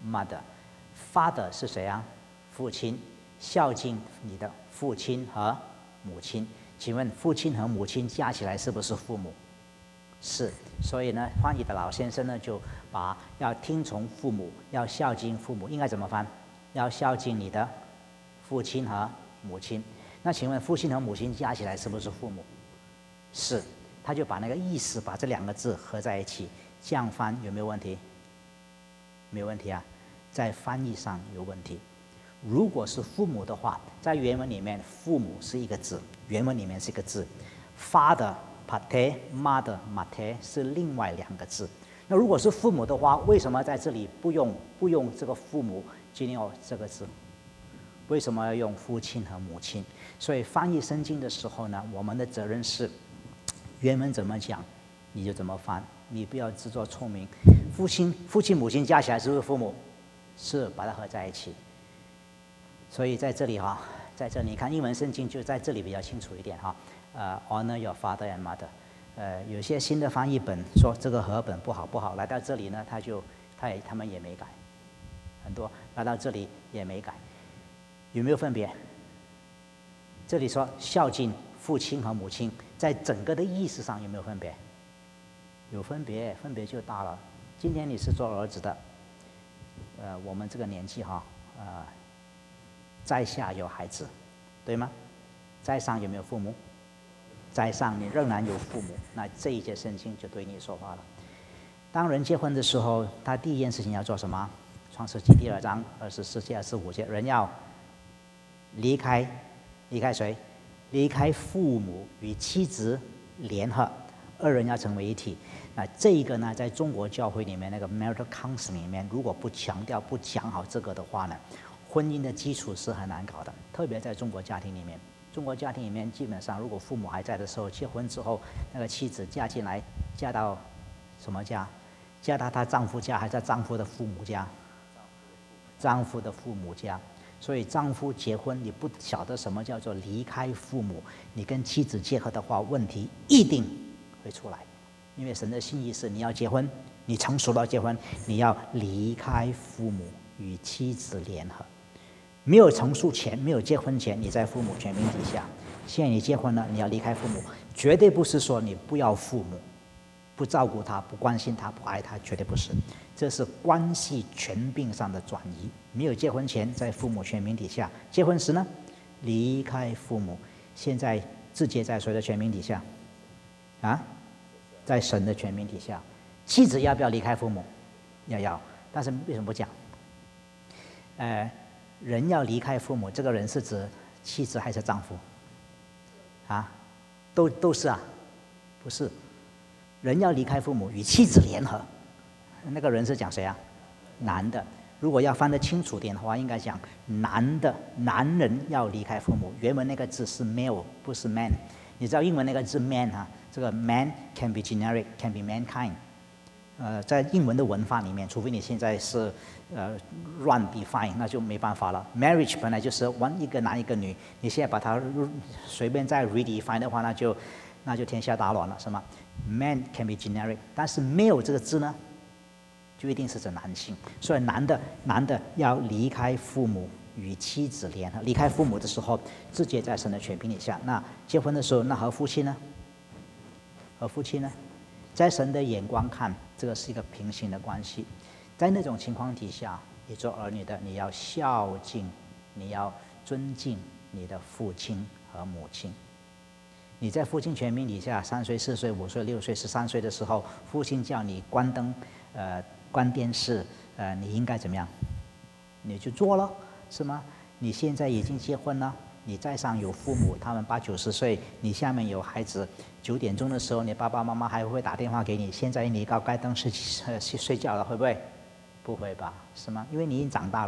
mother。Father 是谁啊？父亲。孝敬你的父亲和母亲。请问父亲和母亲加起来是不是父母？是。所以呢，翻译的老先生呢就把要听从父母，要孝敬父母，应该怎么翻？要孝敬你的父亲和母亲。那请问父亲和母亲加起来是不是父母？是。他就把那个意思把这两个字合在一起，这样翻有没有问题？没有问题啊，在翻译上有问题。如果是父母的话，在原文里面，父母是一个字，原文里面是一个字 ，father pater mother mater 是另外两个字。那如果是父母的话，为什么在这里不用不用这个父母 geneo 这个字？为什么要用父亲和母亲？所以翻译圣经的时候呢，我们的责任是原文怎么讲，你就怎么翻，你不要自作聪明。父亲父亲母亲加起来是不是父母？是，把它合在一起。所以在这里哈，在这里你看英文圣经就在这里比较清楚一点哈。呃 ，honor your father and mother。呃，有些新的翻译本说这个和本不好不好，来到这里呢，他就他也他们也没改，很多来到这里也没改，有没有分别？这里说孝敬父亲和母亲，在整个的意思上有没有分别？有分别，分别就大了。今天你是做儿子的，呃，我们这个年纪哈，呃。在下有孩子，对吗？在上有没有父母？在上你仍然有父母，那这一节圣经就对你说话了。当人结婚的时候，他第一件事情要做什么？创世纪第二章二十四节、二十五节，人要离开，离开谁？离开父母与妻子联合，二人要成为一体。那这一个呢，在中国教会里面那个 marital counseling 里面，如果不强调、不讲好这个的话呢？婚姻的基础是很难搞的，特别在中国家庭里面。中国家庭里面，基本上如果父母还在的时候，结婚之后，那个妻子嫁进来，嫁到什么家？嫁到她丈夫家，还是丈夫的父母家？丈夫的父母家。所以丈夫结婚，你不晓得什么叫做离开父母，你跟妻子结合的话，问题一定会出来。因为神的心意是，你要结婚，你成熟了结婚，你要离开父母，与妻子联合。没有成熟前，没有结婚前，你在父母权柄底下。现在你结婚了，你要离开父母，绝对不是说你不要父母，不照顾他，不关心他，不爱他，绝对不是。这是关系权柄上的转移。没有结婚前，在父母权柄底下；结婚时呢，离开父母。现在直接在谁的权柄底下？啊，在神的权柄底下。妻子要不要离开父母？要要，但是为什么不讲？呃。人要离开父母，这个人是指妻子还是丈夫？啊，都都是啊，不是。人要离开父母，与妻子联合，那个人是讲谁啊？男的。如果要翻得清楚点的话，应该讲男的，男人要离开父母。原文那个字是 male， 不是 man。你知道英文那个字 man 啊？这个 man can be generic, can be mankind。呃，在英文的文法里面，除非你现在是呃乱 define， 那就没办法了。Marriage 本来就是 one 一个男一个女，你现在把它随便再 redefine 的话，那就那就天下大乱了，是吗 ？Man can be generic， 但是 male 这个字呢，就一定是指男性。所以男的男的要离开父母，与妻子联合。离开父母的时候，直接在神的权柄底下。那结婚的时候，那和夫妻呢？和夫妻呢？在神的眼光看，这个是一个平行的关系。在那种情况底下，你做儿女的，你要孝敬，你要尊敬你的父亲和母亲。你在父亲权柄底下，三岁、四岁、五岁、六岁、十三岁的时候，父亲叫你关灯，呃，关电视，呃，你应该怎么样？你就做了，是吗？你现在已经结婚了。你在上有父母，他们八九十岁，你下面有孩子。九点钟的时候，你爸爸妈妈还会打电话给你。现在你该该登睡睡睡觉了，会不会？不会吧，是吗？因为你已经长大了。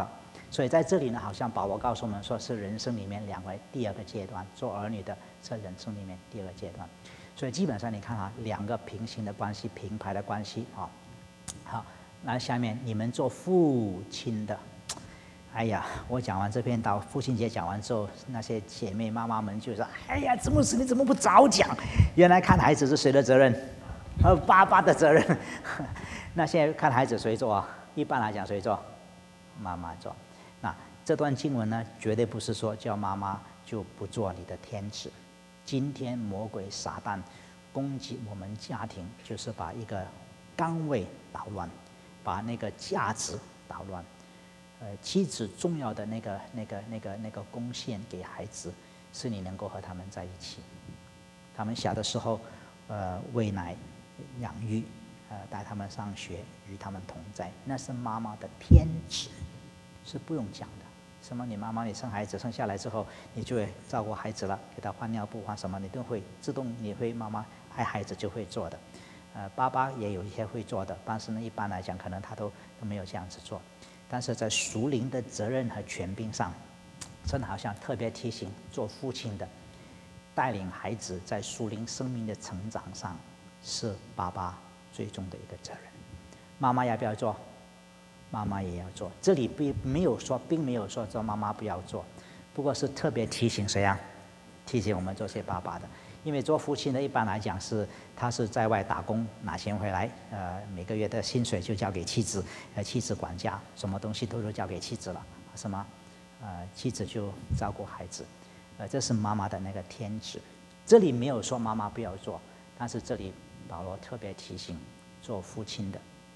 所以在这里呢，好像保罗告诉我们说，是人生里面两个第二个阶段，做儿女的是人生里面第二个阶段。所以基本上你看啊，两个平行的关系，平排的关系啊。好，那下面你们做父亲的，哎呀，我讲完这篇到父亲节讲完之后，那些姐妹妈妈们就说：“哎呀，怎么是你怎么不早讲？原来看孩子是谁的责任？呃，爸爸的责任。那现在看孩子谁做啊？一般来讲谁做？妈妈做。那这段经文呢，绝对不是说叫妈妈就不做你的天职。今天魔鬼撒旦攻击我们家庭，就是把一个岗位捣乱，把那个价值捣乱。呃，妻子重要的那个、那个、那个、那个贡献给孩子，是你能够和他们在一起。他们小的时候，呃，喂奶、养育，呃，带他们上学，与他们同在，那是妈妈的天职，是不用讲的。什么？你妈妈你生孩子生下来之后，你就会照顾孩子了，给他换尿布换什么，你都会自动，你会妈妈爱孩子就会做的。呃，爸爸也有一些会做的，但是呢，一般来讲，可能他都都没有这样子做。但是在属灵的责任和权柄上，真的好像特别提醒做父亲的，带领孩子在属灵生命的成长上，是爸爸最终的一个责任。妈妈要不要做？妈妈也要做。这里并没有说，并没有说做妈妈不要做，不过是特别提醒谁啊？提醒我们这些爸爸的。因为做父亲的，一般来讲是他是在外打工拿钱回来，呃，每个月的薪水就交给妻子，呃，妻子管家，什么东西都是交给妻子了，是吗？呃，妻子就照顾孩子，呃，这是妈妈的那个天职。这里没有说妈妈不要做，但是这里保罗特别提醒做父亲的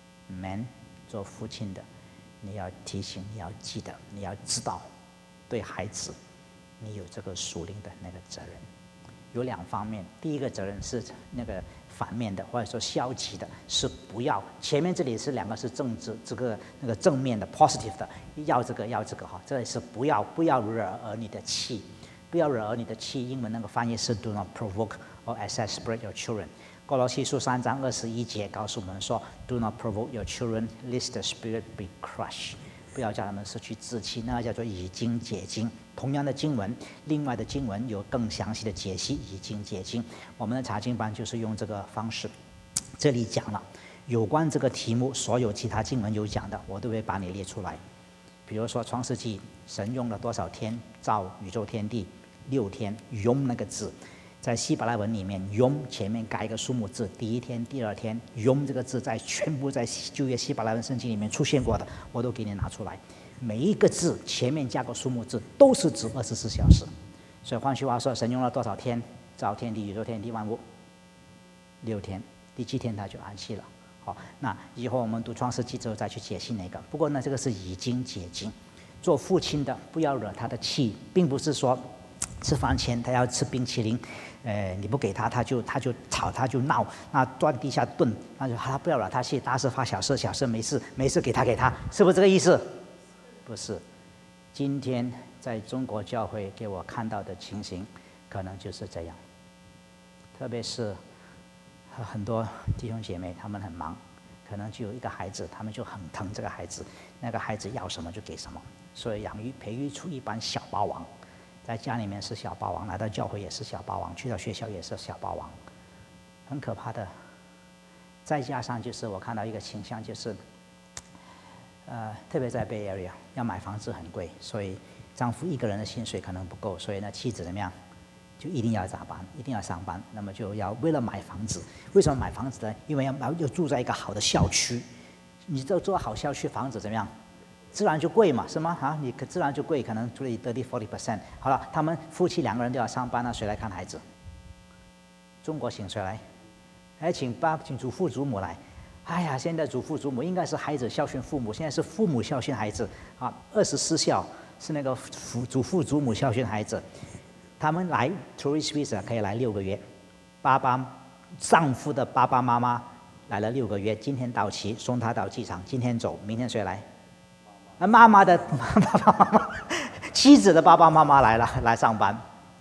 man 做父亲的，你要提醒，你要记得，你要知道，对孩子，你有这个属灵的那个责任。有两方面，第一个责任是那个反面的，或者说消极的，是不要。前面这里是两个是正直，这个那个正面的 positive 的，要这个要这个哈，这里是不要不要惹儿女的气，不要惹儿女的气。英文那个翻译是 do not provoke or exasperate your children。歌罗西书三章二十一节告诉我们说 ，do not provoke your children, lest the spirit be crushed。不要叫他们失去志气，那叫做以经解经。同样的经文，另外的经文有更详细的解析，以经解经。我们的查经班就是用这个方式。这里讲了有关这个题目，所有其他经文有讲的，我都会把你列出来。比如说创世纪，神用了多少天造宇宙天地？六天。用那个字，在希伯来文里面，用前面加一个数目字，第一天、第二天，用这个字在全部在旧约希伯来文圣经里面出现过的，我都给你拿出来。每一个字前面加个数目字，都是指二十四小时。所以换句话说，神用了多少天造天地、宇宙天地万物？六天。第七天他就安息了。好，那以后我们读创世纪之后再去解析那个。不过呢，这个是以经解经。做父亲的不要惹他的气，并不是说吃饭前他要吃冰淇淋，呃，你不给他，他就他就吵，他就闹，那钻地下蹲，那就他不要惹他气，大事发小事，小事没事，没事给他给他，是不是这个意思？不是。今天在中国教会给我看到的情形，可能就是这样。特别是很多弟兄姐妹，他们很忙，可能就有一个孩子，他们就很疼这个孩子，那个孩子要什么就给什么，所以养育培育出一般小霸王。在家里面是小霸王，来到教会也是小霸王，去到学校也是小霸王，很可怕的。再加上就是我看到一个倾向，就是呃，特别在 Bay Area 要买房子很贵，所以丈夫一个人的薪水可能不够，所以呢妻子怎么样，就一定要加班，一定要上班，那么就要为了买房子。为什么买房子呢？因为要要住在一个好的校区，你这住好校区，房子怎么样？自然就贵嘛，是吗？啊，你自然就贵，可能租了 thirty forty percent。好了，他们夫妻两个人都要上班，那谁来看孩子？中国请谁来？哎，请爸，请祖父祖母来。哎呀，现在祖父祖母应该是孩子孝顺父母，现在是父母孝顺孩子啊。二十四孝是那个父祖父祖母孝顺孩子。他们来 tourist visa 可以来六个月，爸爸丈夫的爸爸妈妈来了六个月，今天到期，送他到机场，今天走，明天谁来？那妈妈的爸爸妈妈，妻子的爸爸妈妈来了，来上班，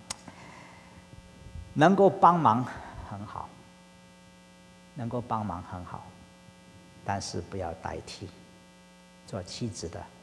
能够帮忙很好，能够帮忙很好，但是不要代替。做妻子的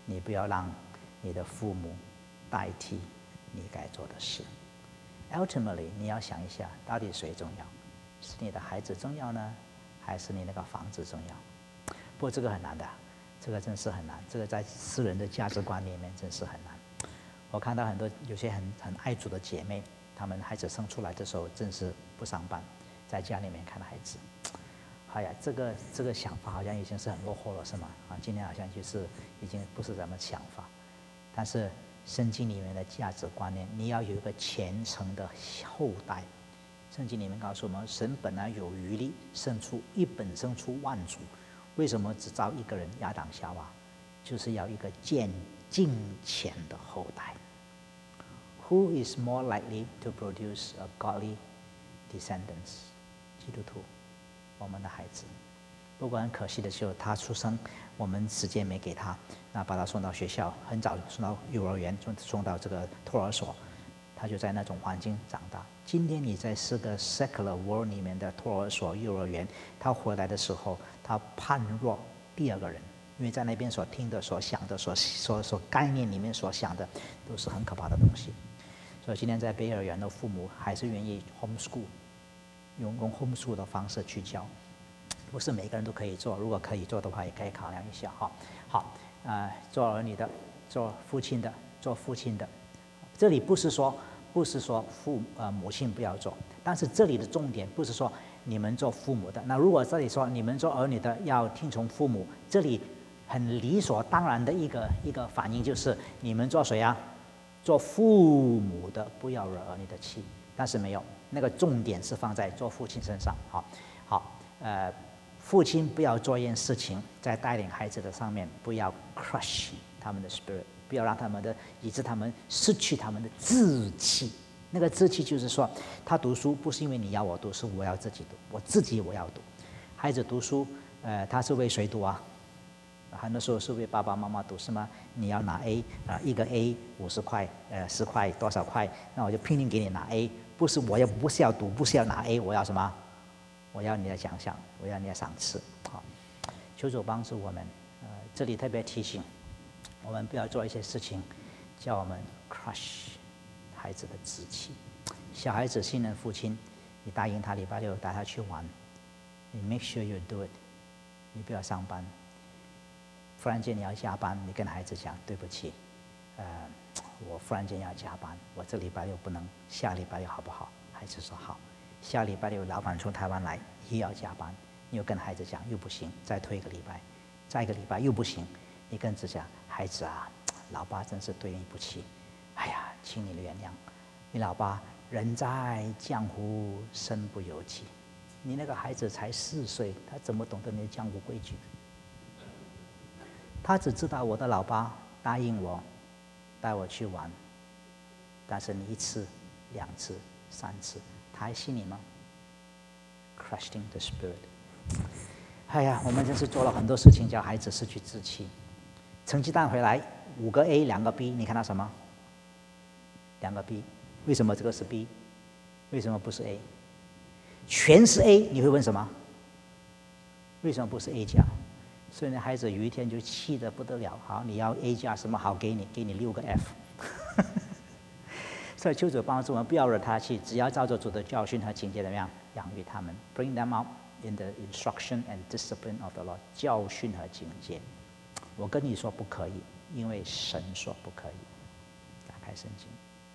你不要让你的父母代替你该做的事。Ultimately， 你要想一下，到底谁重要？是你的孩子重要呢，还是你那个房子重要？不过这个很难的，这个真是很难。这个在私人的价值观里面真是很难。我看到很多有些很很爱主的姐妹，她们孩子生出来的时候，正是不上班，在家里面看孩子。哎呀，这个这个想法好像已经是很落后了，是吗？啊，今天好像就是已经不是咱们想法。但是圣经里面的价值观念，你要有一个虔诚的后代。圣经里面告诉我们，神本来有余力生出一本生出万族，为什么只造一个人亚当夏娃？就是要一个敬敬虔的后代。Who is more likely to produce a godly descendants？ 基督徒，我们的孩子。不过很可惜的是，他出生，我们时间没给他，那把他送到学校，很早送到幼儿园，送送到这个托儿所，他就在那种环境长大。今天你在这个 secular world 里面的托儿所、幼儿园，他回来的时候，他判若第二个人，因为在那边所听的、所想的、所所所概念里面所想的，都是很可怕的东西。所以今天在幼儿园的父母还是愿意 homeschool， 用用 homeschool 的方式去教，不是每个人都可以做。如果可以做的话，也可以考量一下哈。好，呃，做儿女的，做父亲的，做父亲的，这里不是说不是说父呃母亲不要做，但是这里的重点不是说你们做父母的。那如果这里说你们做儿女的要听从父母，这里很理所当然的一个一个反应就是你们做谁啊？做父母的不要惹儿女的气，但是没有，那个重点是放在做父亲身上。好，好，呃，父亲不要做一件事情，在带领孩子的上面，不要 crush 他们的 spirit， 不要让他们的，以致他们失去他们的志气。那个志气就是说，他读书不是因为你要我读，是我要自己读，我自己我要读。孩子读书，呃，他是为谁读啊？很多时候是为爸爸妈妈读，是吗？你要拿 A 啊，一个 A 五十块，呃，十块多少块，那我就拼命给你拿 A。不是我要不是要读，不是要拿 A， 我要什么？我要你的奖赏，我要你的赏赐。好，求主帮助我们。呃，这里特别提醒我们不要做一些事情，叫我们 crush 孩子的志气。小孩子信任父亲，你答应他礼拜六带他去玩，你 make sure you do it， 你不要上班。忽然间你要加班，你跟孩子讲对不起，呃，我忽然间要加班，我这礼拜六不能，下礼拜六好不好？孩子说好。下礼拜六老板从台湾来，也要加班，你又跟孩子讲又不行，再推一个礼拜，再一个礼拜又不行，你跟子讲孩子啊，老爸真是对你不起，哎呀，请你原谅，你老爸人在江湖身不由己，你那个孩子才四岁，他怎么懂得你的江湖规矩？他只知道我的老爸答应我带我去玩，但是你一次、两次、三次，他还信你吗 ？Crushing the spirit。哎呀，我们真是做了很多事情，叫孩子失去志气。成绩单回来五个 A， 两个 B， 你看到什么？两个 B， 为什么这个是 B？ 为什么不是 A？ 全是 A， 你会问什么？为什么不是 A 加？所以呢，孩子有一天就气得不得了。好，你要 A 加什么好给你？给你六个 F。所以求主帮助我们，不要惹他气，只要照着主的教训和情节怎么样养育他们 ，bring them up in the instruction and discipline of the Lord， 教训和警戒。我跟你说不可以，因为神说不可以。打开圣经。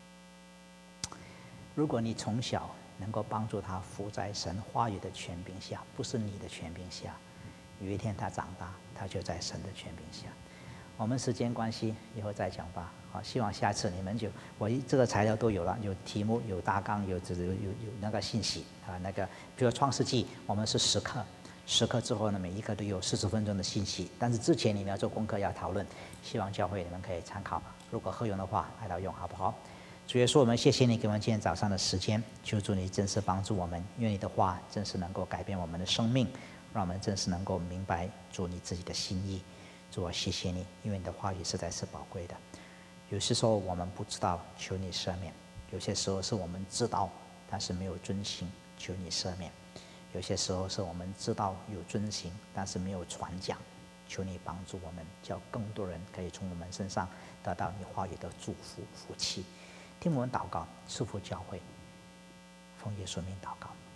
如果你从小能够帮助他服在神话语的权柄下，不是你的权柄下。有一天他长大，他就在神的权柄下。我们时间关系，以后再讲吧。好，希望下次你们就我这个材料都有了，有题目、有大纲、有有有有那个信息啊，那个比如创世纪，我们是十课，十课之后呢，每一课都有四十分钟的信息。但是之前你们要做功课，要讨论，希望教会你们可以参考。如果合用的话，爱到用好不好？主耶稣，我们谢谢你给我们今天早上的时间，求主你真是帮助我们，愿你的话真是能够改变我们的生命。让我们真是能够明白主你自己的心意。主，我谢谢你，因为你的话语实在是宝贵的。有些时候我们不知道，求你赦免；有些时候是我们知道，但是没有遵行，求你赦免；有些时候是我们知道有遵行，但是没有传讲， 求你帮助我们，叫更多人可以从我们身上得到你话语的祝福福气。听我们祷告，赐福教会，奉耶稣名祷告。